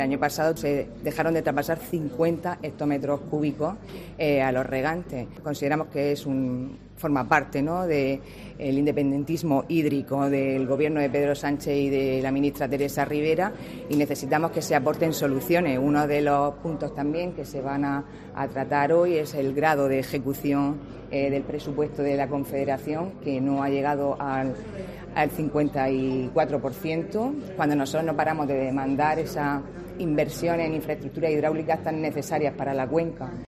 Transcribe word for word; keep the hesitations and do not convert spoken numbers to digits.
El año pasado se dejaron de traspasar cincuenta hectómetros cúbicos eh, a los regantes. Consideramos que es un forma parte, ¿no?, del independentismo hídrico del gobierno de Pedro Sánchez y de la ministra Teresa Rivera, y necesitamos que se aporten soluciones. Uno de los puntos también que se van a, a tratar hoy es el grado de ejecución eh, del presupuesto de la Confederación, que no ha llegado al, al cincuenta y cuatro por ciento, cuando nosotros no paramos de demandar esa inversión en infraestructuras hidráulicas tan necesarias para la cuenca.